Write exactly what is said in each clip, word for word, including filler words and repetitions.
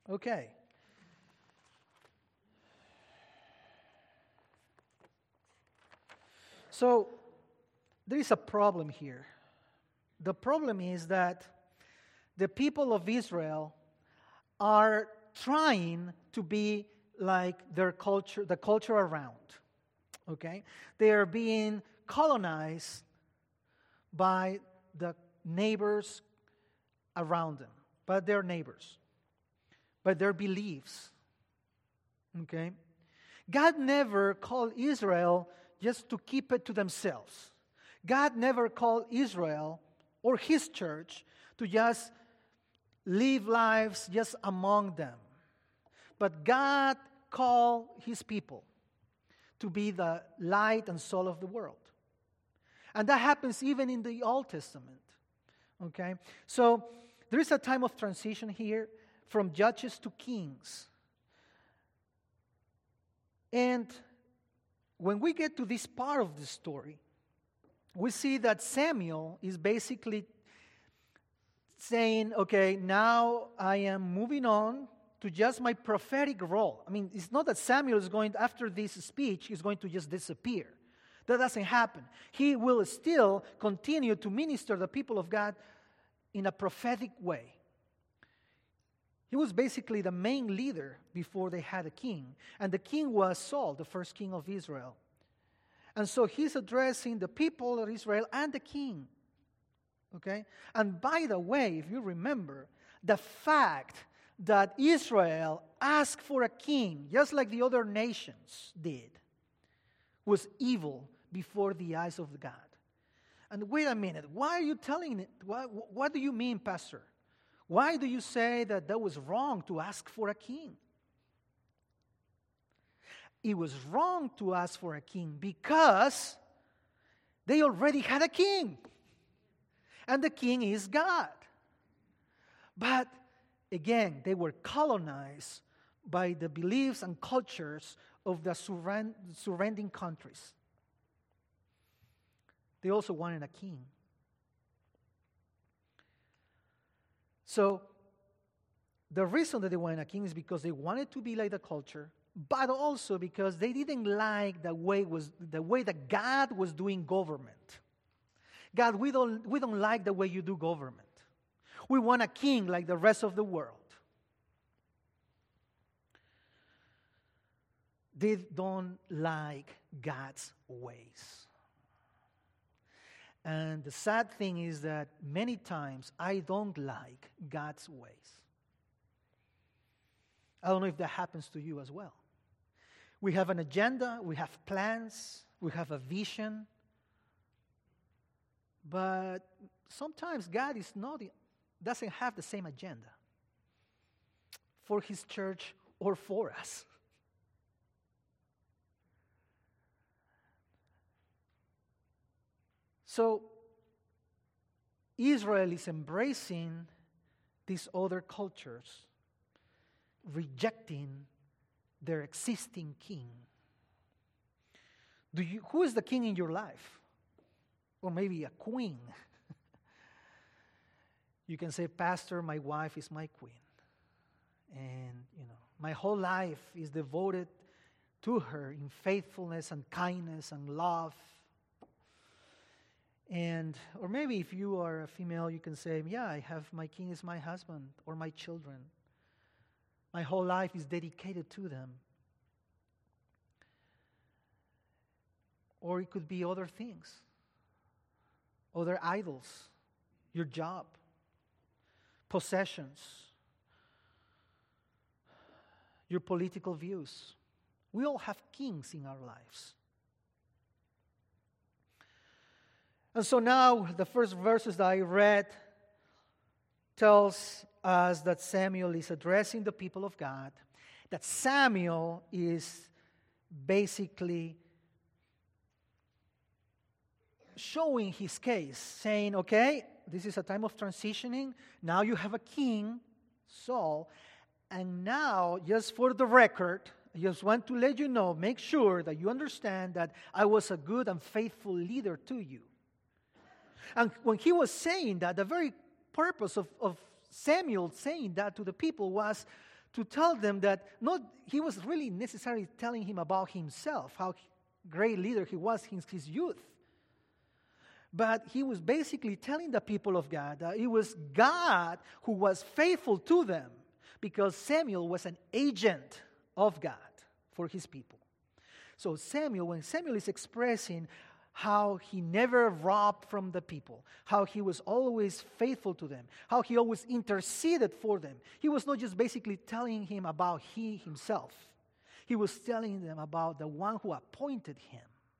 Okay. So, there is a problem here. The problem is that the people of Israel are trying to be like their culture, the culture around. Okay? They are being colonized by the neighbors around them, by their neighbors, by their beliefs. Okay? God never called Israel just to keep it to themselves. God never called Israel or His church to just live lives just among them. But God called His people to be the light and soul of the world. And that happens even in the Old Testament. Okay? So there is a time of transition here from judges to kings. And when we get to this part of the story, we see that Samuel is basically saying, okay, now I am moving on to just my prophetic role. I mean, it's not that Samuel is going, after this speech, is going to just disappear. That doesn't happen. He will still continue to minister the people of God in a prophetic way. He was basically the main leader before they had a king. And the king was Saul, the first king of Israel. And so he's addressing the people of Israel and the king. Okay? And by the way, if you remember, the fact that Israel asked for a king, just like the other nations did, was evil before the eyes of God. And wait a minute, why are you telling it? What, what do you mean, Pastor? Why do you say that that was wrong to ask for a king? It was wrong to ask for a king because they already had a king. And the king is God. But again, they were colonized by the beliefs and cultures of the surround, surrounding countries. They also wanted a king. So, the reason that they wanted a king is because they wanted to be like the culture, but also because they didn't like the way was the way that God was doing government. God, we don't we don't like the way you do government. We want a king like the rest of the world. They don't like God's ways. And the sad thing is that many times I don't like God's ways. I don't know if that happens to you as well. We have an agenda, we have plans, we have a vision. But sometimes God is not, doesn't have the same agenda for His church or for us. So, Israel is embracing these other cultures, rejecting their existing king. Do you, who is the king in your life? Or maybe a queen. You can say, Pastor, my wife is my queen. And, you know, my whole life is devoted to her in faithfulness and kindness and love. And, or maybe if you are a female, you can say, yeah, I have, my king is my husband or my children. My whole life is dedicated to them. Or it could be other things. Other idols, your job, possessions, your political views. We all have kings in our lives. And so now the first verses that I read tells us that Samuel is addressing the people of God, that Samuel is basically showing his case, saying, okay, this is a time of transitioning. Now you have a king, Saul, and now, just for the record, I just want to let you know, make sure that you understand that I was a good and faithful leader to you. And when he was saying that, the very purpose of, of Samuel saying that to the people was to tell them that not he was really necessarily telling him about himself, how great leader he was in his youth. But he was basically telling the people of God that it was God who was faithful to them, because Samuel was an agent of God for his people. So Samuel, when Samuel is expressing how he never robbed from the people, how he was always faithful to them, how he always interceded for them, he was not just basically telling him about he himself. He was telling them about the one who appointed him.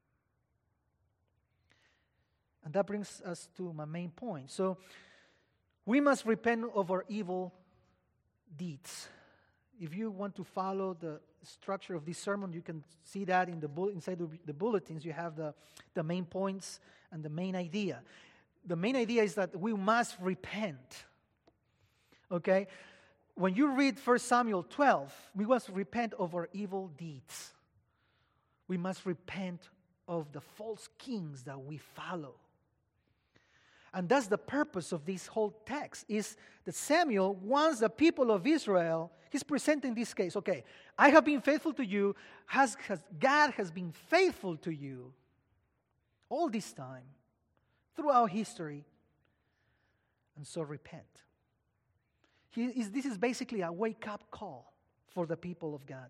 And that brings us to my main point. So we must repent of our evil deeds. If you want to follow the structure of this sermon, you can see that in the bull- inside the, the bulletins. You have the, the main points and the main idea. The main idea is that we must repent. Okay? When you read First Samuel twelve, we must repent of our evil deeds. We must repent of the false kings that we follow. And that's the purpose of this whole text, is that Samuel wants the people of Israel, he's presenting this case, okay, I have been faithful to you, has, has, God has been faithful to you all this time, throughout history, and so repent. He is, this is basically a wake-up call for the people of God.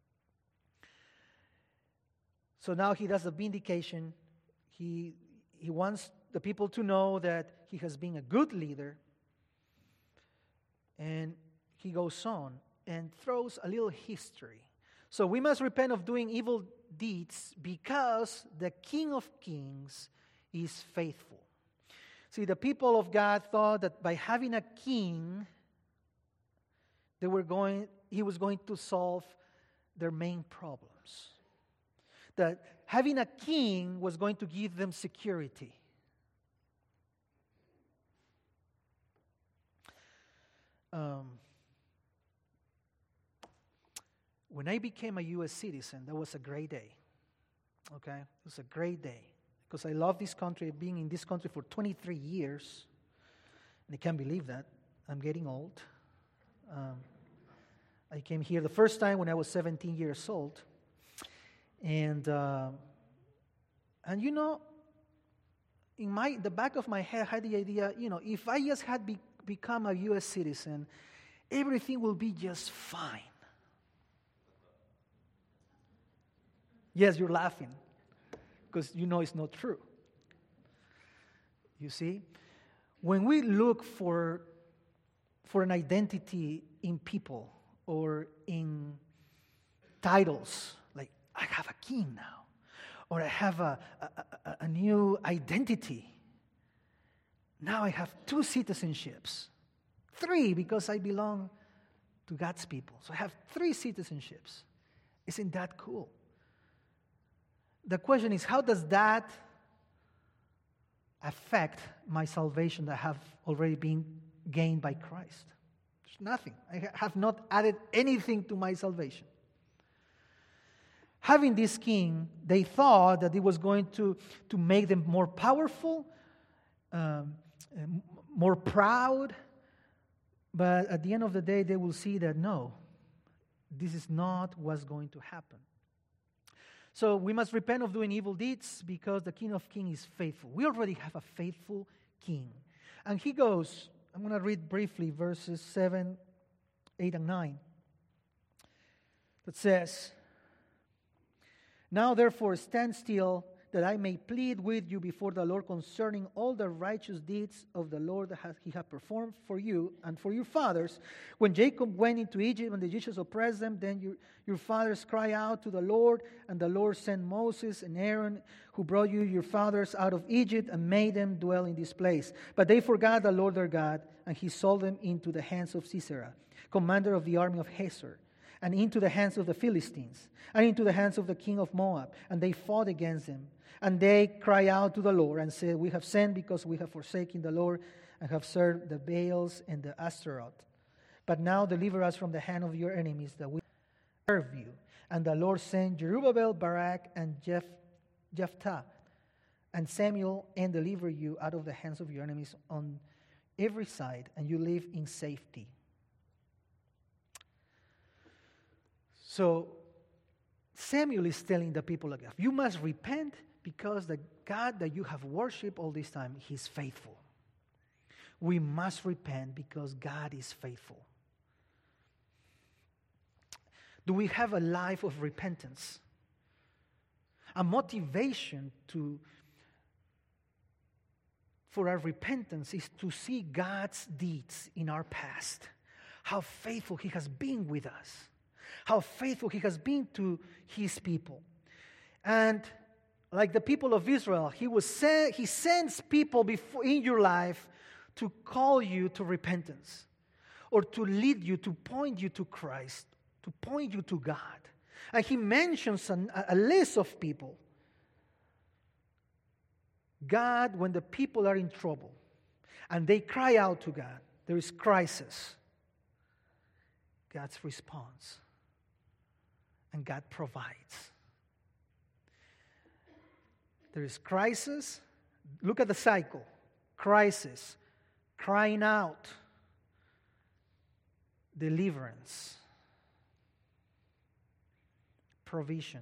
So now he does the vindication. He, he wants the people to know that he has been a good leader. And he goes on and throws a little history. So we must repent of doing evil deeds because the King of Kings is faithful. See, the people of God thought that by having a king, they were going, he was going to solve their main problems. That having a king was going to give them security. Um, when I became a U S citizen, that was a great day. Okay? It was a great day. Because I love this country, being in this country for twenty-three years. And I can't believe that. I'm getting old. Um, I came here the first time when I was seventeen years old. And, uh, and you know, in my the back of my head, I had the idea, you know, if I just had be, become a U S citizen, everything will be just fine. Yes, you're laughing, because you know it's not true. You see? When we look for, for an identity in people or in titles, like I have a king now, or I have a, a, a, a new identity. Now I have two citizenships. Three, because I belong to God's people. So I have three citizenships. Isn't that cool? The question is, how does that affect my salvation that have already been gained by Christ? There's nothing. I have not added anything to my salvation. Having this king, they thought that it was going to, to make them more powerful, um, more proud, but at the end of the day, they will see that no, this is not what's going to happen. So we must repent of doing evil deeds because the King of Kings is faithful. We already have a faithful king. And he goes, I'm going to read briefly verses seven, eight, and nine. That says, now therefore stand still, that I may plead with you before the Lord concerning all the righteous deeds of the Lord that he hath performed for you and for your fathers. When Jacob went into Egypt and the Egyptians oppressed them, then your, your fathers cried out to the Lord, and the Lord sent Moses and Aaron, who brought you, your fathers, out of Egypt and made them dwell in this place. But they forgot the Lord their God, and he sold them into the hands of Sisera, commander of the army of Hazor, and into the hands of the Philistines, and into the hands of the king of Moab, and they fought against them. And they cry out to the Lord and said, we have sinned because we have forsaken the Lord and have served the Baals and the Ashtaroth. But now deliver us from the hand of your enemies, that we serve you. And the Lord sent Jerubbaal, Barak, and Jeph, Jephthah, and Samuel, and deliver you out of the hands of your enemies on every side, and you live in safety. So Samuel is telling the people again, you must repent because the God that you have worshipped all this time, He's faithful. We must repent because God is faithful. Do we have a life of repentance? A motivation to, for our repentance is to see God's deeds in our past. How faithful He has been with us. How faithful He has been to His people. And like the people of Israel, He was send, He sends people before in your life to call you to repentance, or to lead you, to point you to Christ, to point you to God. And He mentions an, a list of people. God, when the people are in trouble and they cry out to God, there is crisis. God's response. And God provides. There is crisis. Look at the cycle. Crisis. Crying out. Deliverance. Provision.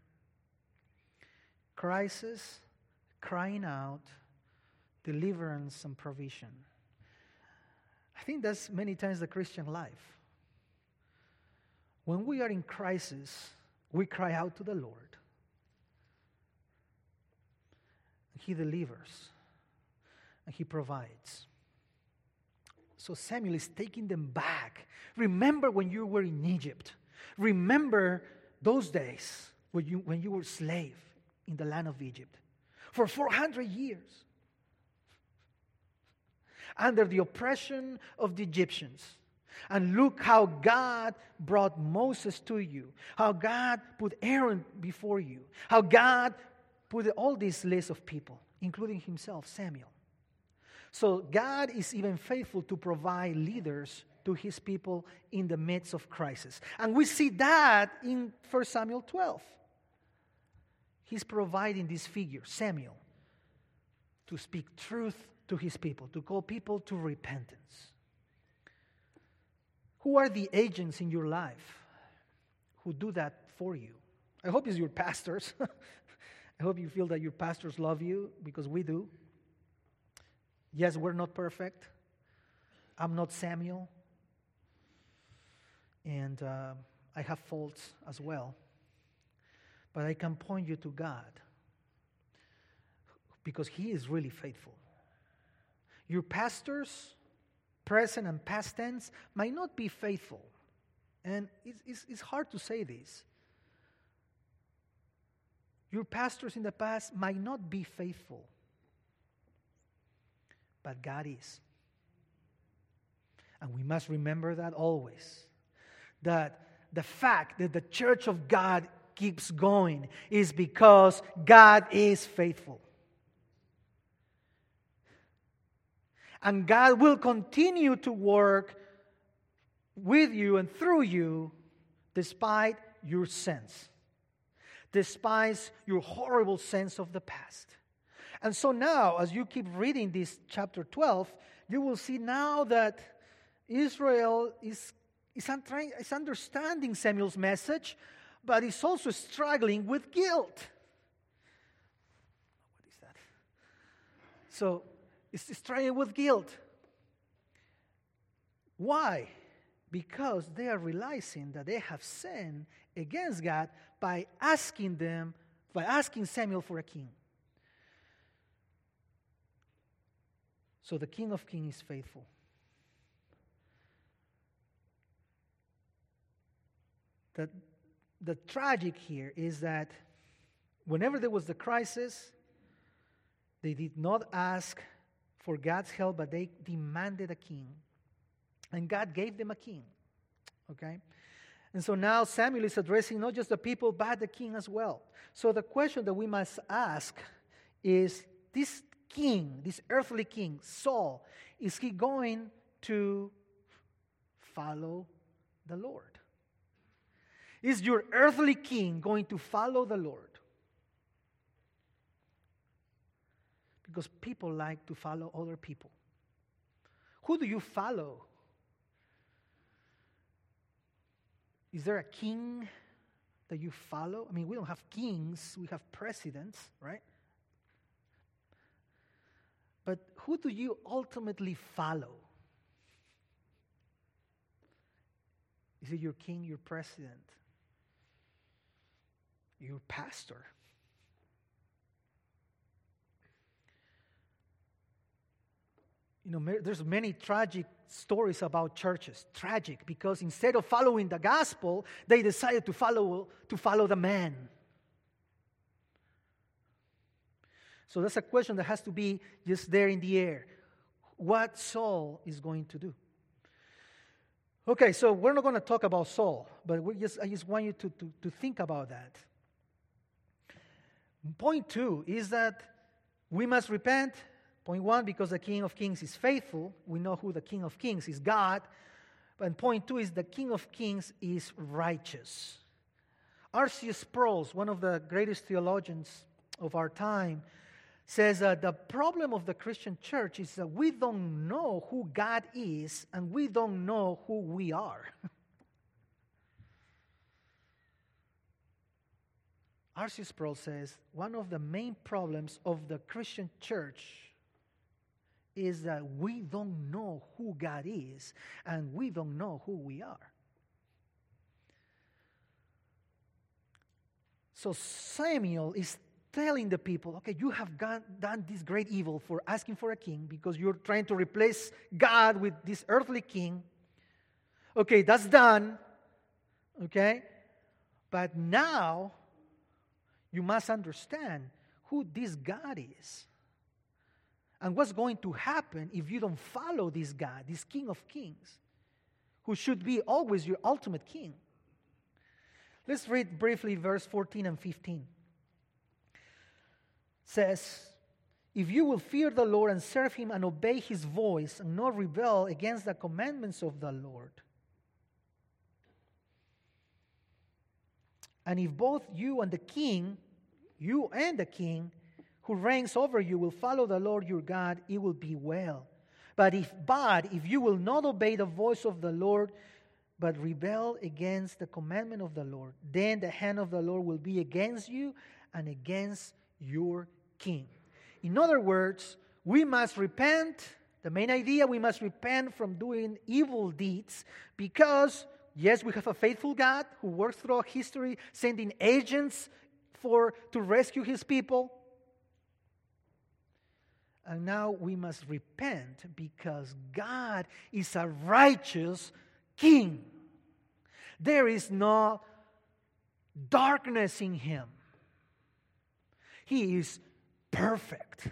Crisis, crying out, deliverance, and provision. I think that's many times the Christian life. When we are in crisis, we cry out to the Lord. He delivers. And He provides. So Samuel is taking them back. Remember when you were in Egypt. Remember those days when you, when you were slave in the land of Egypt. For four hundred years. Under the oppression of the Egyptians. And look how God brought Moses to you. How God put Aaron before you. How God put all this list of people, including Himself, Samuel. So God is even faithful to provide leaders to His people in the midst of crisis. And we see that in First Samuel twelve. He's providing this figure, Samuel, to speak truth to His people, to call people to repentance. Who are the agents in your life who do that for you? I hope it's your pastors. I hope you feel that your pastors love you, because we do. Yes, we're not perfect. I'm not Samuel. And uh, I have faults as well. But I can point you to God, because He is really faithful. Your pastors, present and past tense, might not be faithful. And it's, it's, it's hard to say this. Your pastors in the past might not be faithful. But God is. And we must remember that always. That the fact that the church of God keeps going is because God is faithful. And God will continue to work with you and through you despite your sins. Despite your horrible sins of the past. And so now, as you keep reading this chapter twelve, you will see now that Israel is, is, un- is understanding Samuel's message, but is also struggling with guilt. What is that? So, it's struggling with guilt. Why? Because they are realizing that they have sinned against God by asking them, by asking Samuel for a king. So the King of Kings is faithful. The, the tragic here is that whenever there was the crisis, they did not ask for God's help, but they demanded a king. And God gave them a king. Okay? And so now Samuel is addressing not just the people, but the king as well. So the question that we must ask is, this king, this earthly king, Saul, is he going to follow the Lord? Is your earthly king going to follow the Lord? Because people like to follow other people. Who do you follow? Is there a king that you follow? I mean, we don't have kings, we have presidents, right? But who do you ultimately follow? Is it your king, your president, your pastor? You know, there's many tragic stories about churches. Tragic, because instead of following the gospel, they decided to follow, to follow the man. So that's a question that has to be just there in the air. What Saul is going to do? Okay, so we're not going to talk about Saul, but we just I just want you to, to, to think about that. Point two is that we must repent. Point one, because the King of Kings is faithful. We know who the King of Kings is, God. And point two is the King of Kings is righteous. R C Sproul, one of the greatest theologians of our time, says that the problem of the Christian church is that we don't know who God is and we don't know who we are. R C Sproul says one of the main problems of the Christian church is that we don't know who God is and we don't know who we are. So Samuel is telling the people, okay, you have gone, done this great evil for asking for a king because you're trying to replace God with this earthly king. Okay, that's done. Okay? But now you must understand who this God is. And what's going to happen if you don't follow this God, this King of Kings, who should be always your ultimate king. Let's read briefly verse fourteen and fifteen. It says, if you will fear the Lord and serve him and obey his voice and not rebel against the commandments of the Lord. And if both you and the king, you and the king, who reigns over you will follow the Lord your God, it will be well. But if but if you will not obey the voice of the Lord, but rebel against the commandment of the Lord, then the hand of the Lord will be against you and against your king. In other words, we must repent. The main idea, we must repent from doing evil deeds because, yes, we have a faithful God who works throughout history, sending agents for to rescue his people. And now we must repent because God is a righteous king. There is no darkness in him. He is perfect.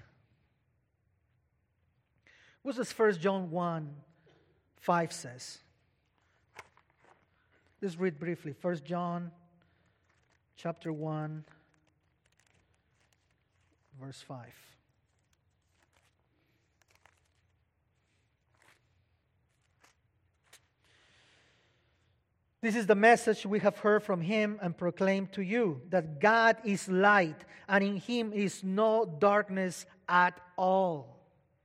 What does First John one five says? Let's read briefly. First John chapter one, verse five. This is the message we have heard from him and proclaimed to you, that God is light, and in him is no darkness at all.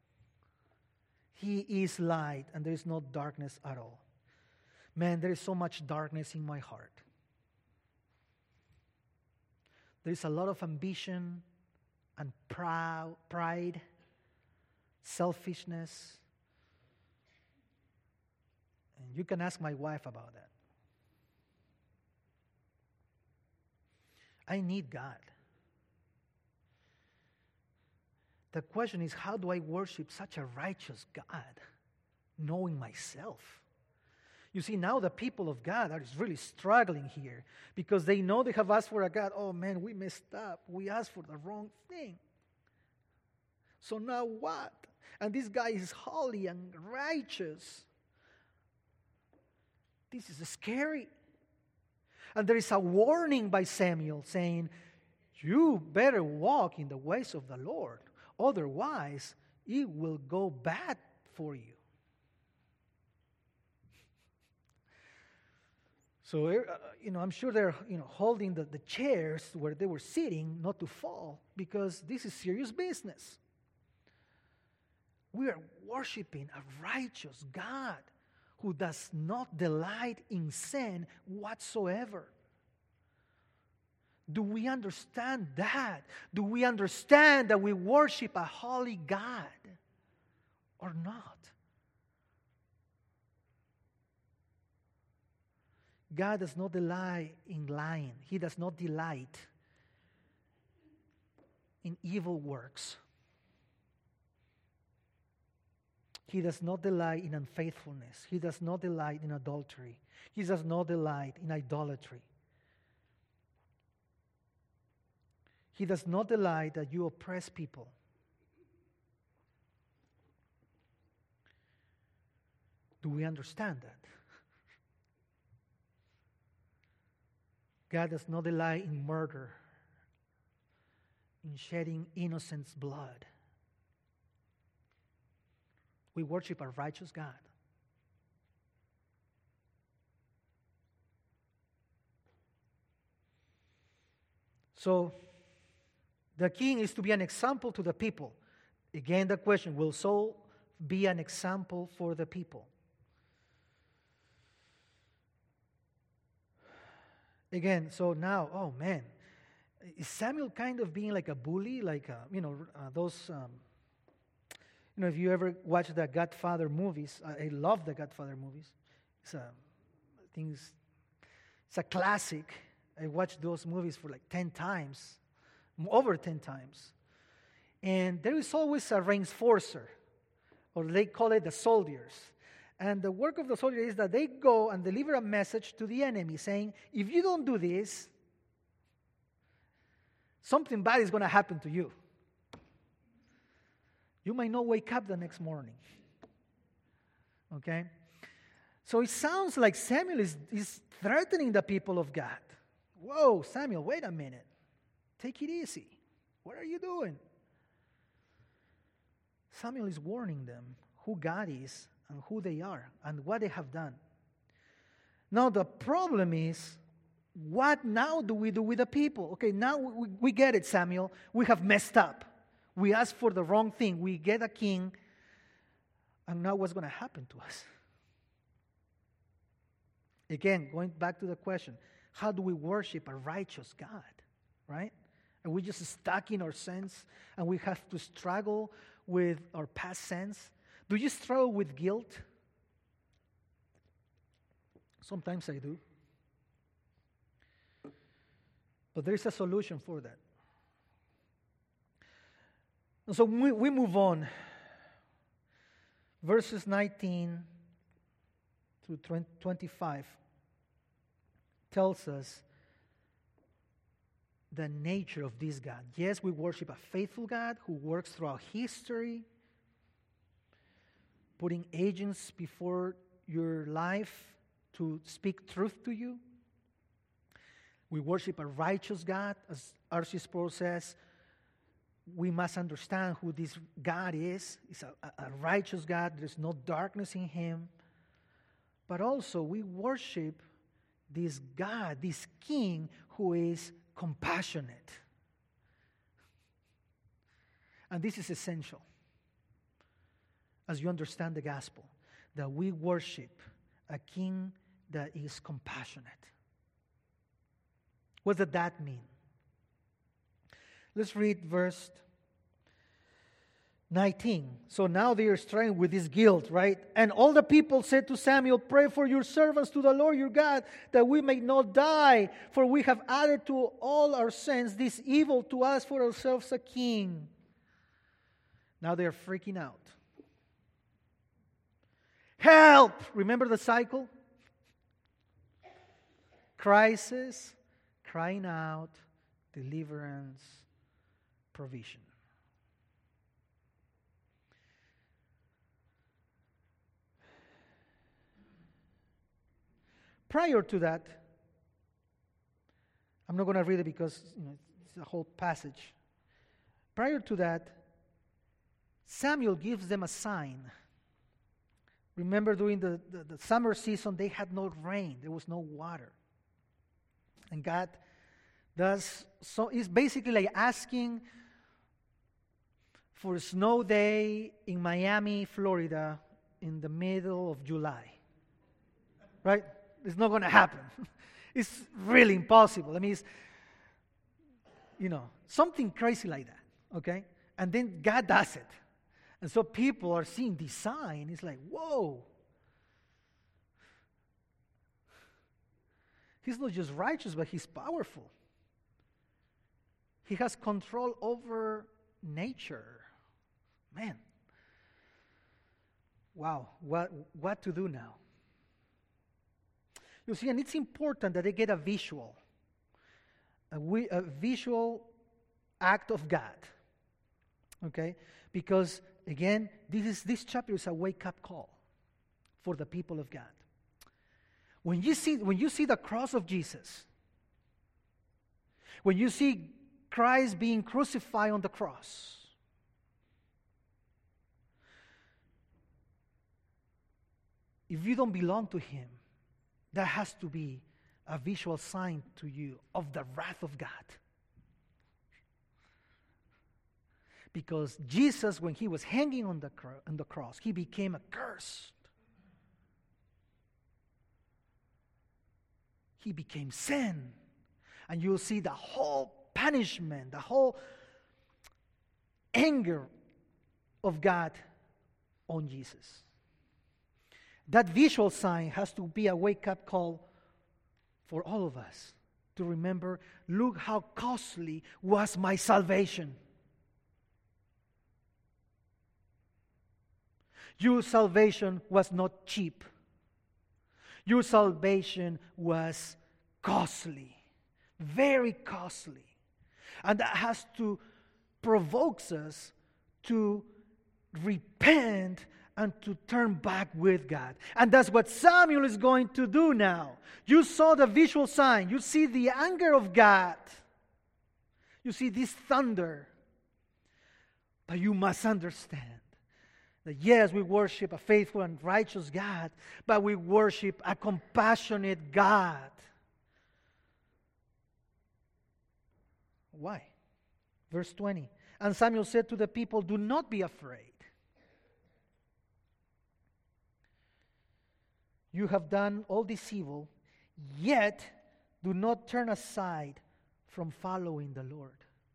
He is light, and there is no darkness at all. Man, there is so much darkness in my heart. There is a lot of ambition and proud, pride, selfishness. And you can ask my wife about that. I need God. The question is, how do I worship such a righteous God, knowing myself? You see, now the people of God are really struggling here because they know they have asked for a God. Oh man, we messed up. We asked for the wrong thing. So now what? And this guy is holy and righteous. This is scary. And there is a warning by Samuel saying, you better walk in the ways of the Lord. Otherwise, it will go bad for you. So, uh, you know, I'm sure they're, you know, holding the, the chairs where they were sitting not to fall because this is serious business. We are worshiping a righteous God who does not delight in sin whatsoever. Do we understand that? Do we understand that we worship a holy God or not? God does not delight in lying. He does not delight in evil works. He does not delight in unfaithfulness. He does not delight in adultery. He does not delight in idolatry. He does not delight that you oppress people. Do we understand that? God does not delight in murder, in shedding innocent's blood. We worship a righteous God. So, the king is to be an example to the people. Again, the question, will Saul be an example for the people? Again, so now, oh man, is Samuel kind of being like a bully? Like, uh, you know, uh, those, um, you know, if you ever watch the Godfather movies, I, I love the Godfather movies. It's a, I think it's, it's a classic. I watched those movies for like ten times, over ten times. And there is always a reinforcer, or they call it the soldiers. And the work of the soldier is that they go and deliver a message to the enemy saying, if you don't do this, something bad is going to happen to you. You might not wake up the next morning. Okay? So it sounds like Samuel is, is threatening the people of God. Whoa, Samuel, wait a minute. Take it easy. What are you doing? Samuel is warning them who God is and who they are and what they have done. Now the problem is, what now do we do with the people? Okay, now we, we get it, Samuel. We have messed up. We asked for the wrong thing. We get a king. And now what's going to happen to us? Again, going back to the question, how do we worship a righteous God, right? Are we just stuck in our sins and we have to struggle with our past sins? Do you struggle with guilt? Sometimes I do. But there is a solution for that. And so we, we move on. Verses nineteen through twenty-five tells us the nature of this God. Yes, we worship a faithful God who works throughout history, putting agents before your life to speak truth to you. We worship a righteous God. As R C Sproul says, we must understand who this God is. He's a, a righteous God. There's no darkness in him. But also we worship this God, this King who is compassionate. And this is essential as you understand the gospel, that we worship a King that is compassionate. What does that mean? Let's read verse nineteen. So now they are struggling with this guilt, right? And all the people said to Samuel, pray for your servants to the Lord your God, that we may not die, for we have added to all our sins this evil to us for ourselves a king. Now they are freaking out. Help! Remember the cycle? Crisis, crying out, deliverance, provision. Prior to that, I'm not going to read it because you know, it's a whole passage. Prior to that, Samuel gives them a sign. Remember during the, the, the summer season, they had no rain. There was no water. And God does, so it's basically like asking for a snow day in Miami, Florida, in the middle of July. Right? It's not going to happen. It's really impossible. I mean, it's, you know, something crazy like that, okay? And then God does it. And so people are seeing this sign. It's like, whoa. He's not just righteous, but he's powerful. He has control over nature. Man. Wow, what, what to do now? You see, and it's important that they get a visual, a, we, a visual act of God, okay? Because, again, this, is, this chapter is a wake-up call for the people of God. When you see, when you see the cross of Jesus, when you see Christ being crucified on the cross, if you don't belong to him, that has to be a visual sign to you of the wrath of God. Because Jesus, when he was hanging on the, cro- on the cross, he became accursed. He became sin. And you'll see the whole punishment, the whole anger of God on Jesus. That visual sign has to be a wake-up call for all of us to remember, look how costly was my salvation. Your salvation was not cheap. Your salvation was costly, very costly. And that has to provoke us to repent and to turn back with God. And that's what Samuel is going to do now. You saw the visual sign. You see the anger of God. You see this thunder. But you must understand that yes, we worship a faithful and righteous God, but we worship a compassionate God. Why? Verse twenty. And Samuel said to the people, do not be afraid. You have done all this evil, yet do not turn aside from following the Lord.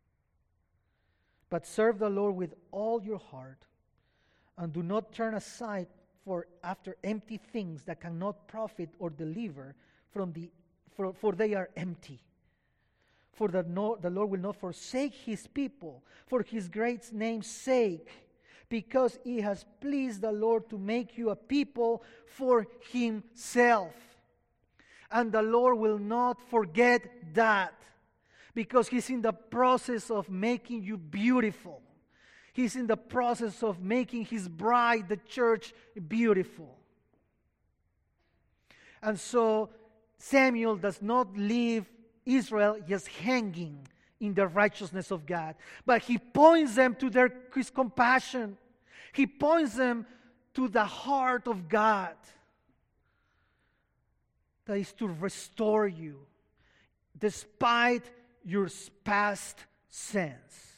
But serve the Lord with all your heart, and do not turn aside for after empty things that cannot profit or deliver from the for, for they are empty. For the, no, the Lord will not forsake his people for his great name's sake, because it has pleased the Lord to make you a people for himself. And the Lord will not forget that, because he's in the process of making you beautiful. He's in the process of making his bride, the church, beautiful. And so Samuel does not leave Israel just hanging in the righteousness of God, but he points them to their, his compassion. He points them to the heart of God, that is to restore you despite your past sins,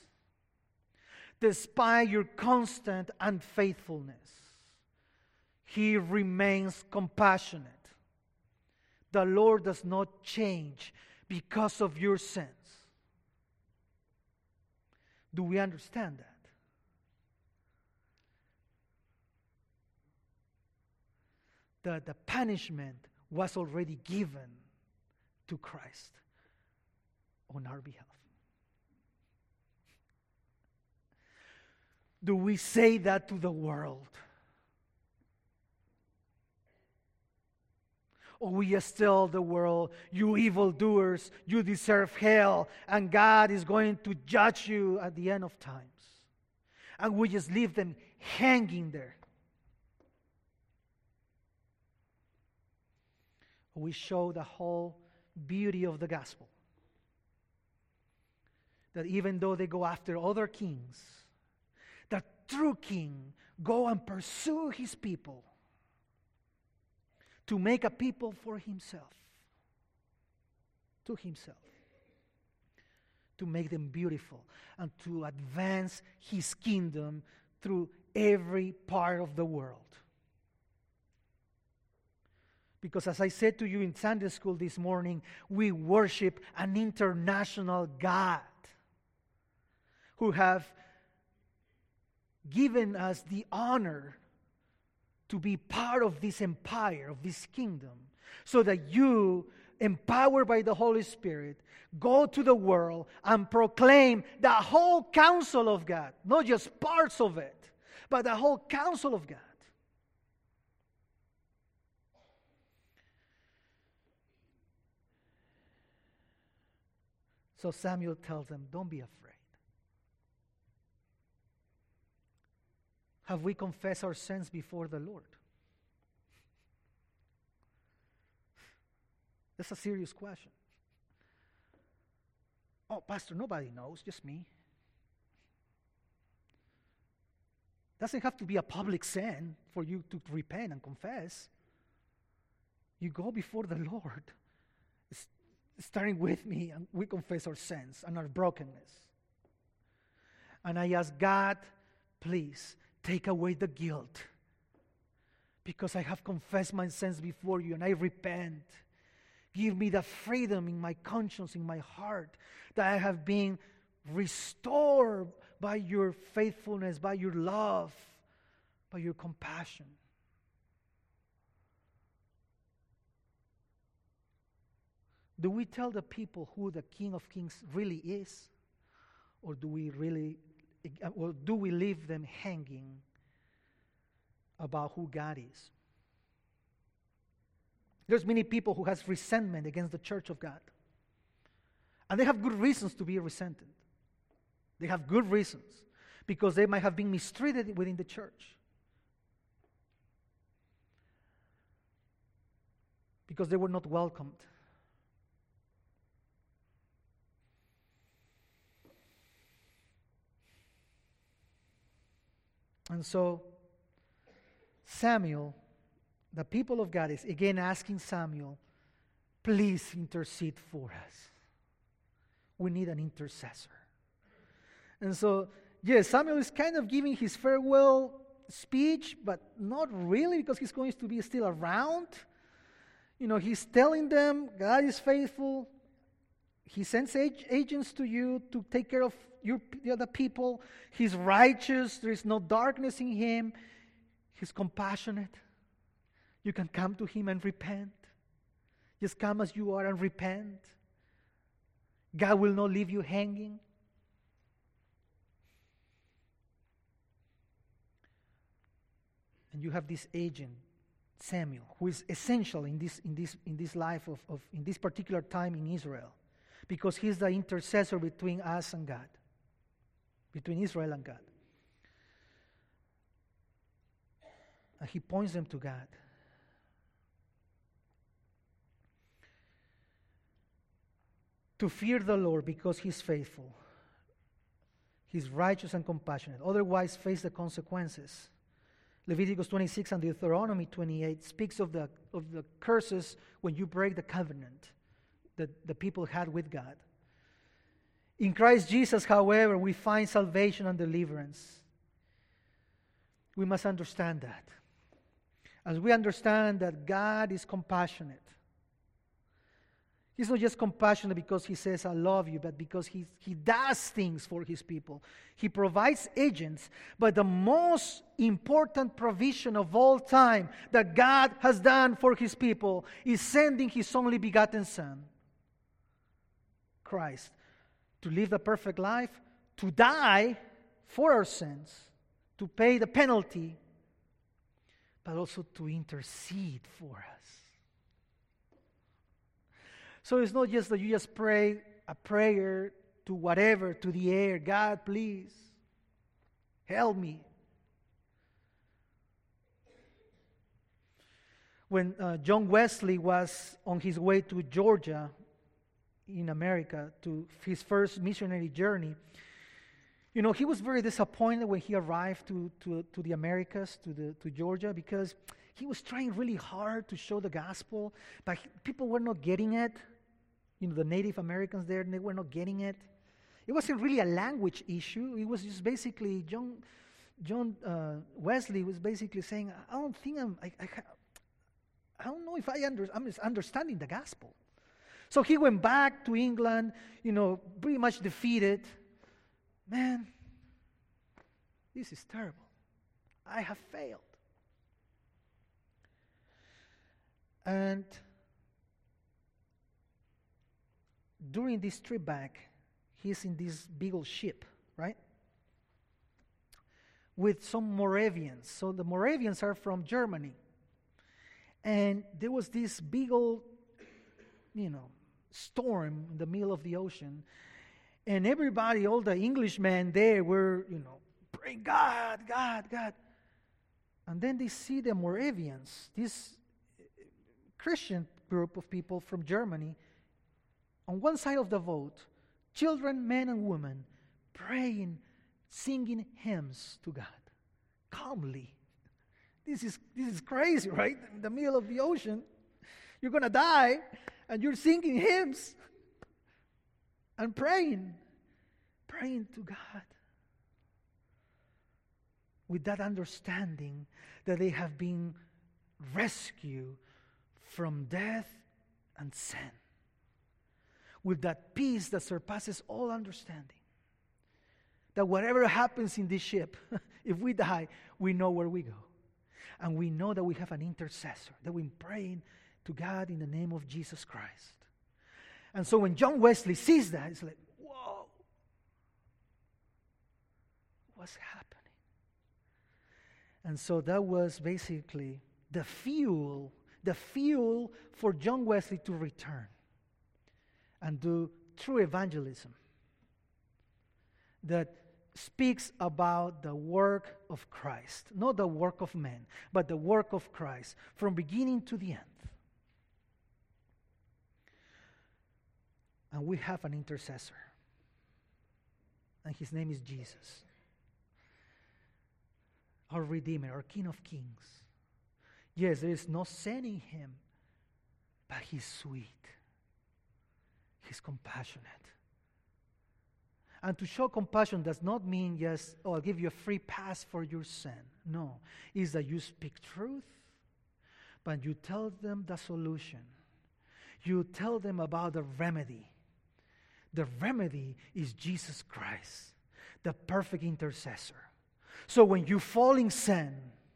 despite your constant unfaithfulness. He remains compassionate. The Lord does not change because of your sins. Do we understand that? The, the punishment was already given to Christ on our behalf. Do we say that to the world? Or we just tell the world, you evildoers, you deserve hell, and God is going to judge you at the end of times. And we just leave them hanging there. We show the whole beauty of the gospel. That even though they go after other kings, the true king go and pursue his people to make a people for himself, to himself, to make them beautiful and to advance his kingdom through every part of the world. Because as I said to you in Sunday school this morning, we worship an international God. who have given us the honor to be part of this empire, of this kingdom, so that you, empowered by the Holy Spirit, go to the world and proclaim the whole counsel of God, not just parts of it, but the whole counsel of God. So Samuel tells them, don't be afraid. Have we confessed our sins before the Lord? That's a serious question. Oh, Pastor, nobody knows, just me. Doesn't have to be a public sin for you to repent and confess. You go before the Lord, starting with me, and we confess our sins and our brokenness. And I ask God, please, take away the guilt, because I have confessed my sins before you and I repent. Give me the freedom in my conscience, in my heart, that I have been restored by your faithfulness, by your love, by your compassion. Do we tell the people who the King of Kings really is? Or do we really, or do we leave them hanging about who God is? There's many people who has resentment against the church of God. And they have good reasons to be resented. They have good reasons, because they might have been mistreated within the church, because they were not welcomed. And so Samuel, the people of God, is again asking Samuel, please intercede for us. We need an intercessor. And so, yes, Samuel is kind of giving his farewell speech, but not really, because he's going to be still around. You know, he's telling them God is faithful. He sends ag- agents to you to take care of your, the other people. He's righteous. There is no darkness in him. He's compassionate. You can come to him and repent. Just come as you are and repent. God will not leave you hanging. And you have this agent, Samuel, who is essential in this in this in this life of, of in this particular time in Israel, because he's the intercessor between us and God, between Israel and God. And he points them to God. To fear the Lord because he's faithful. He's righteous and compassionate. Otherwise, face the consequences. Leviticus twenty-six and Deuteronomy twenty-eight speaks of the, of the curses when you break the covenant that the people had with God. In Christ Jesus, however, we find salvation and deliverance. We must understand that. As we understand that God is compassionate, He's not just compassionate because he says, I love you, but because he, he does things for his people. He provides agents, but the most important provision of all time that God has done for his people is sending his only begotten Son, Christ, to live the perfect life, to die for our sins, to pay the penalty, but also to intercede for us. So it's not just that you just pray a prayer to whatever, to the air. God, please, help me. When uh, John Wesley was on his way to Georgia in America, to his first missionary journey, you know, he was very disappointed when he arrived to, to, to the Americas, to, the, to Georgia, because he was trying really hard to show the gospel, but he, people were not getting it. You know, the Native Americans there, they were not getting it. It wasn't really a language issue. It was just basically, John John uh, Wesley was basically saying, I don't think I'm, I, I, I don't know if I under, I'm understanding the gospel. So he went back to England, you know, pretty much defeated. man, this is terrible. I have failed. And during this trip back, he's in this big old ship, right? With some Moravians. So the Moravians are from Germany. And there was this big old, you know, storm in the middle of the ocean. And everybody, all the Englishmen there were, you know, praying, God, God, God. And then they see the Moravians, this Christian group of people from Germany, on one side of the boat, children, men and women, praying, singing hymns to God, calmly. This is this is crazy, right? In the middle of the ocean, you're going to die, and you're singing hymns and praying, praying to God. With that understanding that they have been rescued from death and sin. With that peace that surpasses all understanding. That whatever happens in this ship, if we die, we know where we go. And we know that we have an intercessor, that we're praying to God in the name of Jesus Christ. And so when John Wesley sees that, it's like, whoa, what's happening? And so that was basically the fuel, the fuel for John Wesley to return and do true evangelism that speaks about the work of Christ, not the work of men, but the work of Christ from beginning to the end. And we have an intercessor, and his name is Jesus, our Redeemer, our King of Kings. Yes, there is no sin in him, but he's sweet. He's compassionate. And to show compassion does not mean just, oh, I'll give you a free pass for your sin. No, it's that you speak truth, but you tell them the solution. You tell them about the remedy. The remedy is Jesus Christ, the perfect intercessor. So when you fall in sin,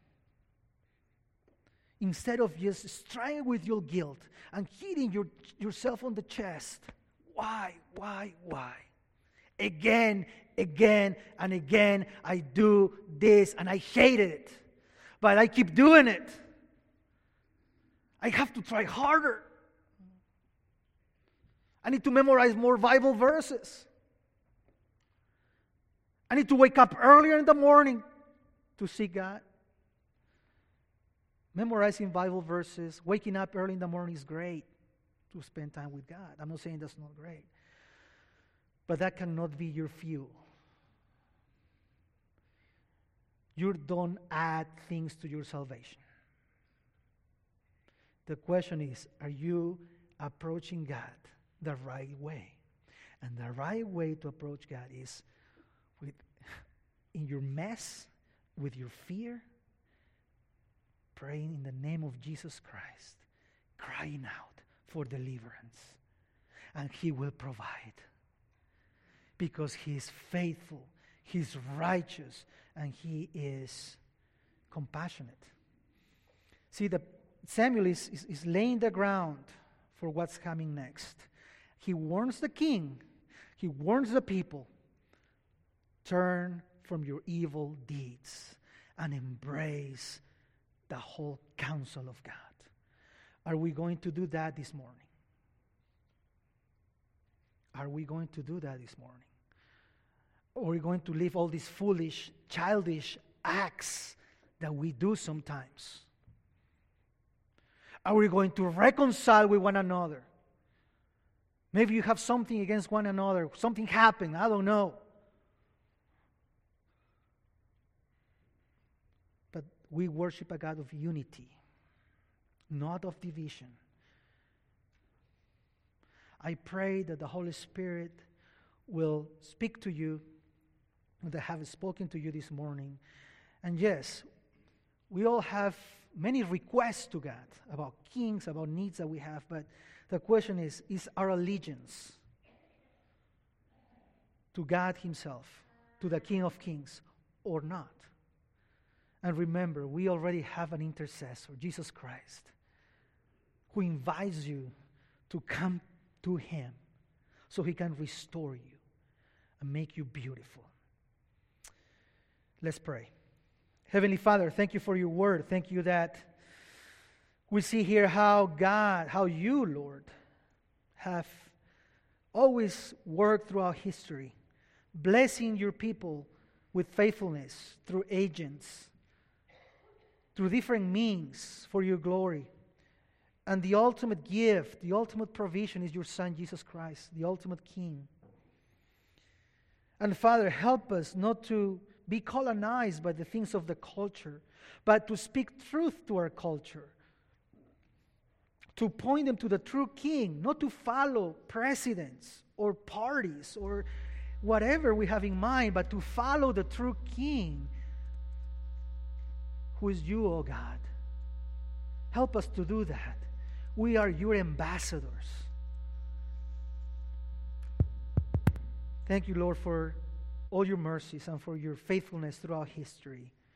instead of just struggling with your guilt and hitting your, yourself on the chest, why, why, why? Again, again, and again, I do this, and I hate it. But I keep doing it. I have to try harder. I need to memorize more Bible verses. I need to wake up earlier in the morning to seek God. Memorizing Bible verses, waking up early in the morning is great to spend time with God. I'm not saying that's not great. But that cannot be your fuel. You don't add things to your salvation. The question is, are you approaching God the right way? And the right way to approach God is with, in your mess, with your fear, praying in the name of Jesus Christ, crying out for deliverance. And He will provide. Because He is faithful, He is righteous, and He is compassionate. See, the Samuel is, is, is laying the ground for what's coming next. He warns the king, he warns the people, turn from your evil deeds and embrace the whole counsel of God. Are we going to do that this morning? Are we going to do that this morning? Or are we going to leave all these foolish, childish acts that we do sometimes? Are we going to reconcile with one another? Maybe you have something against one another. Something happened. I don't know. But we worship a God of unity, not of division. I pray that the Holy Spirit will speak to you, that have spoken to you this morning. And yes, we all have many requests to God about kings, about needs that we have, but the question is, is our allegiance to God Himself to the King of Kings or not. And remember, we already have an intercessor, Jesus Christ, who invites you to come to him so he can restore you and make you beautiful. Let's pray. Heavenly Father, thank you for your word. Thank you that we see here how God, how you, Lord, have always worked throughout history, blessing your people with faithfulness through agents, through different means for your glory. And the ultimate gift, the ultimate provision is your Son, Jesus Christ, the ultimate King. And Father, help us not to be colonized by the things of the culture, but to speak truth to our culture, to point them to the true King, not to follow presidents or parties or whatever we have in mind, but to follow the true King, who is you, O God. Help us to do that. We are your ambassadors. Thank you, Lord, for all your mercies and for your faithfulness throughout history.